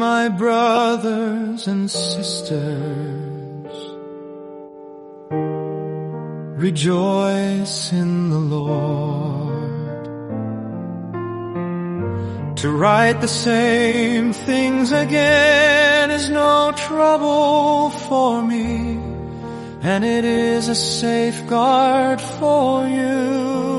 my brothers and sisters, rejoice in the Lord. To write the same things again is no trouble for me, and it is a safeguard for you.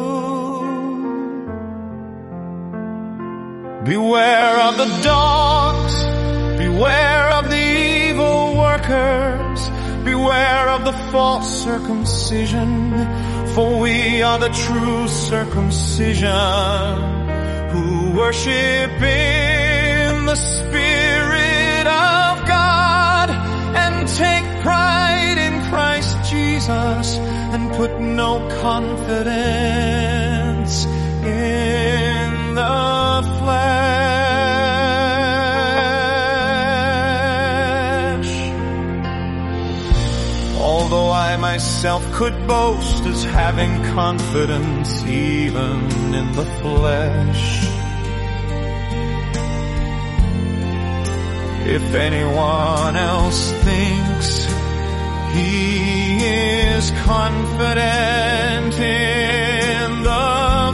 Beware of the dogs, beware of the evil workers, beware of the false circumcision, for we are the true circumcision, who worship in the Spirit of God and take pride in Christ Jesus and put no confidence in the flesh. Although I myself could boast as having confidence even in the flesh, if anyone else thinks he is confident in the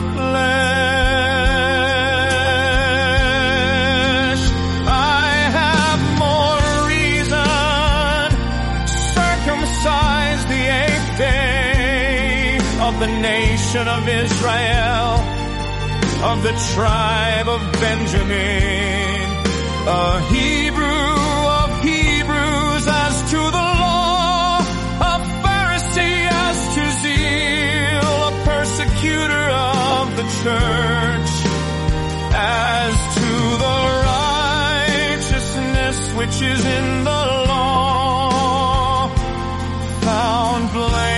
flesh, I have more reason to circumcise the 8th day of the nation of Israel, of the tribe of Benjamin, a Hebrew of Hebrews, as to the law, a Pharisee as to zeal, a persecutor of the church, as to the righteousness which is in the law, found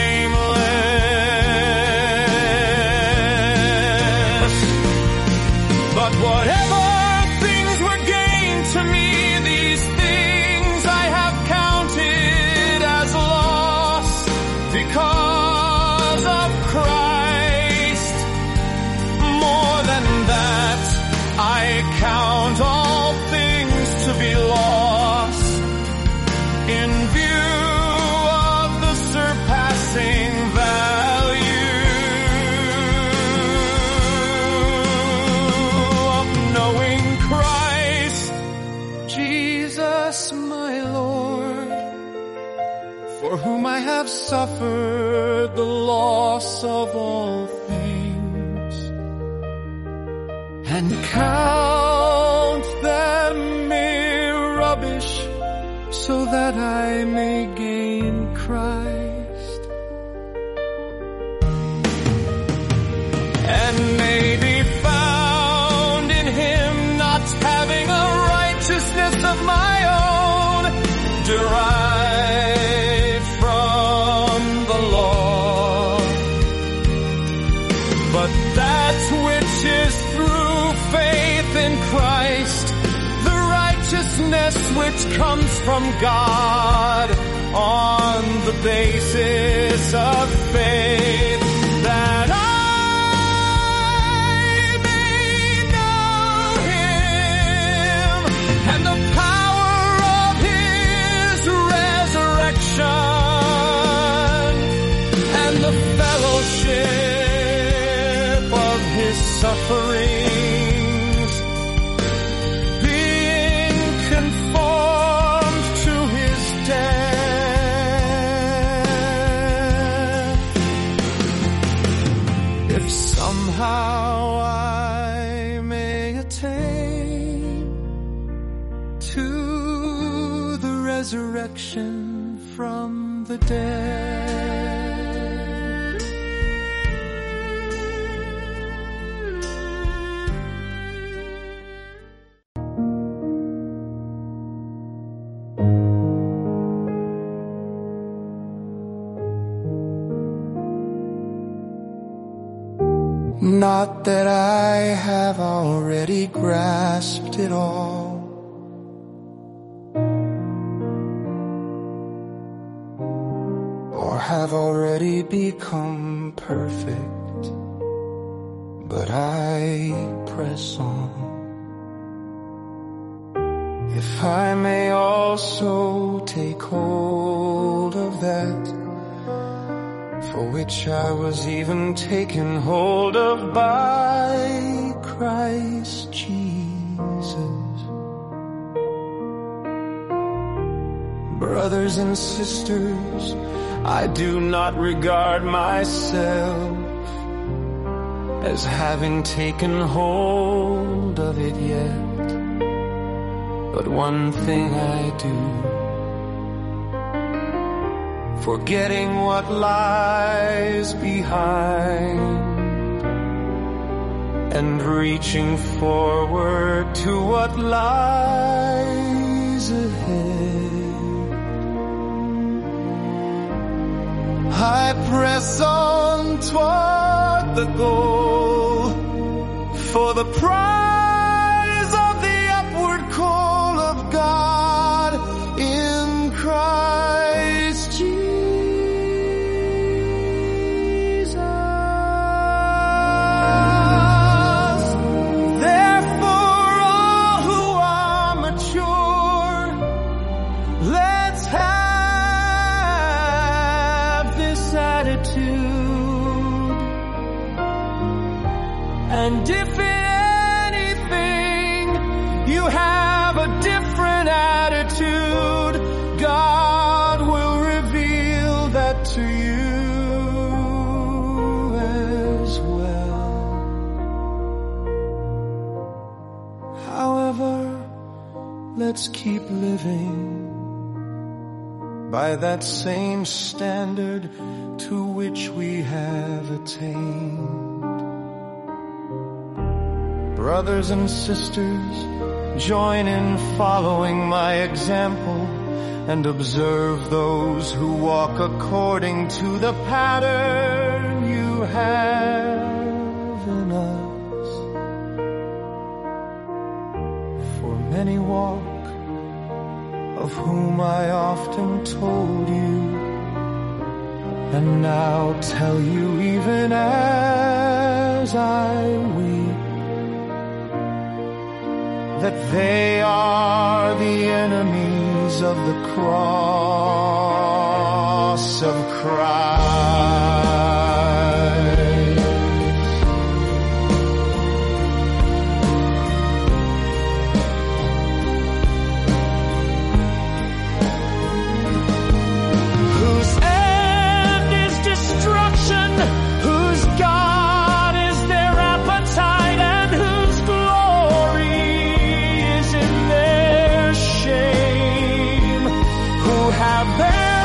blameless. But whatever to me, these things I have counted as loss because of Christ. More than that, I count all things to be lost in view of the surpassing value of knowing Christ Jesus my Lord, for whom I have suffered the loss of all things, and count them mere rubbish, so that I may gain Christ, and may be found in Him, not having a righteousness of my own, derived from the law, but that which is through faith in Christ, the righteousness which comes from God on the basis of faith, that I may know Him and the power of His resurrection and the fellowship of His sufferings, being conformed to His death, if somehow I may attain to the resurrection from the dead. Not that I have already grasped it all, or have already become perfect, but I press on, if I may also take hold of that for which I was even taken hold of by Christ Jesus. Brothers and sisters, I do not regard myself as having taken hold of it yet. But one thing I do, forgetting what lies behind and reaching forward to what lies ahead, I press on toward the goal for the prize of the upward call of God in Christ Jesus. Therefore, all who are mature, let's have this attitude. And if in anything you have a different attitude, God will reveal that to you as well. However, let's keep living by that same standard to which we have attained. Brothers and sisters, join in following my example and observe those who walk according to the pattern you have in us. For many walk, of whom I often told you, and now tell you even as I weep, that they are the enemies of the cross of Christ. Whose end is destruction, whose God is their appetite, and whose glory is in their shame, who have their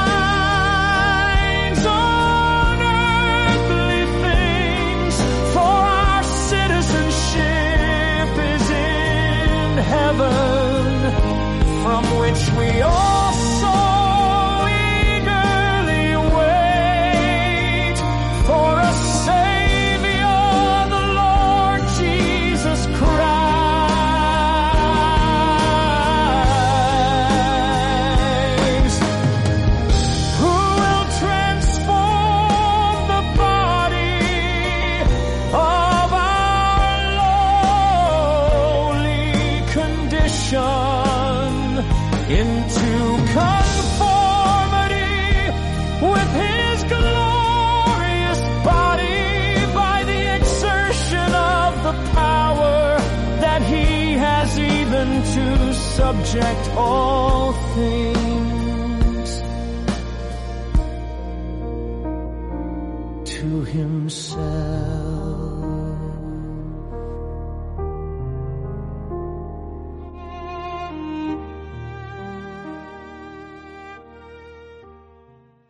minds on earthly things, for our citizenship is in heaven, from which we also eagerly wait for a Savior, the Lord Jesus Christ, who will transform the body of our lowly condition into conformity with His glorious body by the exertion of the power that He has even to subject all things.